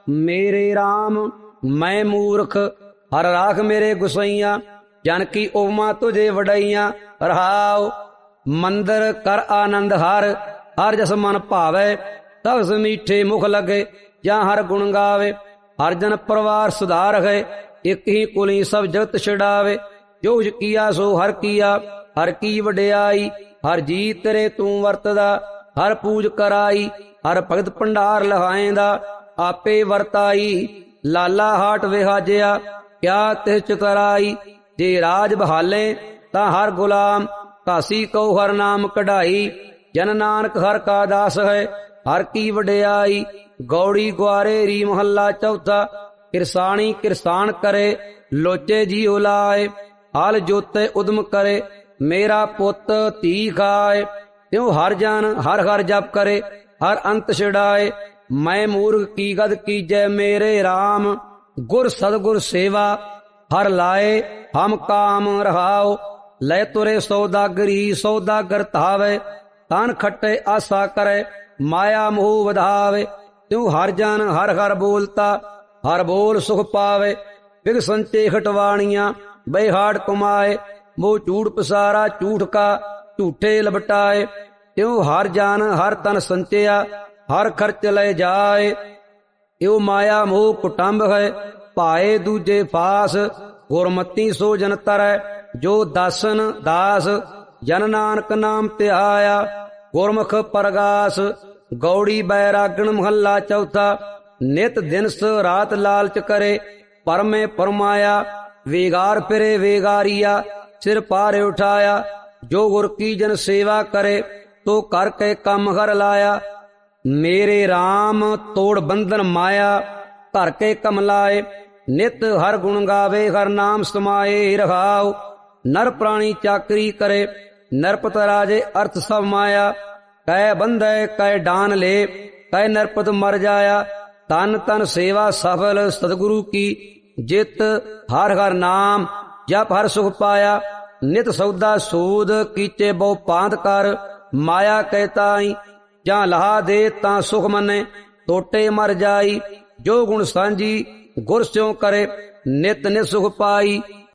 मेरे राम मैं मूर्ख, हर राख मेरे गुसैया, जन की उपमा तुझे वडैया। रहाओ मंदिर कर आनंद हर, हर जस मन भावे, तब मीठे मुख लगे, ਜਾਂ ਹਰ ਗੁਣ ਗਾਵੇ। ਹਰ ਜਨ ਪਰਿਵਾਰ ਸੁਧਾਰ ਹੈ, ਇੱਕ ਹੀ ਕੁਲੀ ਸਭ ਜਗਤ ਛਡਾਵੇ। ਜੋ ਕੁਛ ਕੀਆ ਸੋ ਹਰ ਕੀਆ, ਹਰ ਕੀ ਵਡਿਆਈ, ਹਰ ਜੀ ਤੇਰੇ ਤੂੰ ਵਰਤਦਾ, ਹਰ ਪੂਜ ਕਰਾਈ। ਹਰ ਭਗਤ ਭੰਡਾਰ ਲਹਾਏਂਦਾ, ਆਪੇ ਵਰਤਾਈ। ਲਾਲਾ ਹਾਟ ਵਿਹਾਜਿਆ, ਕਿਆ ਤਿਸ ਚਤਰਾਈ। ਜੇ ਰਾਜ ਬਹਾਲੇ ਤਾਂ ਹਰ ਗੁਲਾਮ, ਕਾਸੀ ਕਉ ਹਰ ਨਾਮ ਕਢਾਈ। ਜਨ ਨਾਨਕ ਹਰ ਕਾ ਦਾਸ ਹੈ, ਹਰ ਕੀ ਵਡਿਆਈ। ਗੌੜੀ ਗੁਆਰੇ ਮਹੱਲਾ ਚੌਥਾ। ਕਿਰਸਾਣੀ ਕਿਰਸਾਨ ਕਰੇ, ਲੋਚੇ ਜੀਉ ਲਾਏ। ਹਲ ਜੋਤੇ ਉਦਮ ਕਰੇ, ਮੇਰਾ ਪੁੱਤ ਧੀ ਖਾਏ। ਤਿਉ ਹਰ ਜਨ ਹਰ ਹਰ ਜਪ ਕਰੇ, ਹਰ ਅੰਤ ਛਡਾਏ। ਮੈਂ ਮੂਰਖ ਕੀ ਗਦ ਕੀਜੈ ਮੇਰੇ ਰਾਮ, ਗੁਰ ਸਤਿਗੁਰ ਸੇਵਾ ਹਰ ਲਾਏ। ਹਮ ਕਾਮ ਰਹਾਓ, ਲੈ ਤੁਰੇ ਸੌਦਾਗਰੀ, ਸੌਦਾਗਰ ਧਾਵੇ। ਤਨ ਖੱਟੇ ਆਸਾ ਕਰੇ, ਮਾਇਆ ਮੋਹ ਵਧਾਵੇ। ਤਿਉ ਹਰ ਜਨ ਹਰ ਹਰ ਬੋਲਤਾ, ਹਰ ਬੋਲ ਸੁਖ ਪਾਵੇ। ਬਿਗ ਸੰਚੇ ਖਟਵਾਣੀਆਂ, ਬੇਹਾੜ ਕਮਾਏ। ਮੋਹ ਝੂਠ ਪਸਾਰਾ, ਝੂਠ ਕਾ ਝੂਠੇ ਲਬਟਾਏ। ਤਿਉ ਹਰ ਜਨ ਹਰ ਤਨ ਸੰਚਿਆ, ਹਰ ਖਰਚ ਲੈ ਜਾਏ। ਇਉ ਮਾਇਆ ਮੋਹ ਕੁਟੰਬ ਹੈ, ਭਾਏ ਦੂਜੇ ਫਾਸ। ਗੁਰਮਤੀ ਸੋ ਜਨ ਤਰੈ, ਜੋ ਦਾਸਨ ਦਾਸ। ਜਨ ਨਾਨਕ ਨਾਮ ਧਿਆਇਆ, ਗੁਰਮੁਖ ਪਰਗਾਸ। ਗੌੜੀ ਬੈਰਾਗਣ ਮਹੱਲਾ ਚੌਥਾ। ਨਿਤ ਦਿਨਸ ਰਾਤ ਲਾਲਚ ਕਰੇ, ਪਰਮੇ ਪਰਮਾਇਆ। ਵੇਗਾਰ ਫਿਰੇ ਵੇਗਾਰੀਆ, ਸਿਰ ਪਾਰ ਉਠਾਇਆ। ਜੋ ਗੁਰ ਕੀ ਜਨ ਸੇਵਾ ਕਰੇ, ਤੋ ਕਰ ਕੇ ਕੰਮ ਹਰ ਲਾਇਆ। ਮੇਰੇ ਰਾਮ ਤੋੜ ਬੰਧਨ ਮਾਇਆ, ਧਰ ਕੇ ਕਮਲਾਏ। ਨਿਤ ਹਰ ਗੁਣ ਗਾਵੇ, ਹਰ ਨਾਮ ਸਮਾਏ। ਰਹਾਉ ਨਰ ਪ੍ਰਾਣੀ ਚਾਕਰੀ ਕਰੇ, ਨਰਪਤ ਰਾਜੇ ਅਰਥ ਸਭ ਮਾਇਆ। ਕੈ ਬੰਧੈ ਕੈ ਡਾਨ ਲੇ, ਕੈ ਨਰਪਤ ਮਰ ਜਾਇਆ। ਤਨ ਤਨ ਸੇਵਾ ਸਫਲ ਸਤਿਗੁਰੂ ਕੀ, ਜਿਤ ਹਰ ਹਰ ਨਾਮ ਜਪ ਹਰ ਸੁਖ ਪਾਇਆ। ਨਿਤ ਸੌਦਾ ਸੂਦ ਕੀਚੇ ਬਹੁ ਪਾਂਤ ਕਰ, ਮਾਇਆ ਕਹਿ ਤਾਈ। ਜਾਂ ਲਹਾ ਦੇ ਤਾਂ ਸੁਖ ਮੰਨੇ, ਟੋਟੇ ਮਰ ਜਾਈ। ਜੋ ਗੁਣ ਸਾਂਝੀ ਗੁਰ ਸਿਉ ਕਰੇ, ਨਿਤ ਨਿਤ ਸੁਖ ਪਾਈ।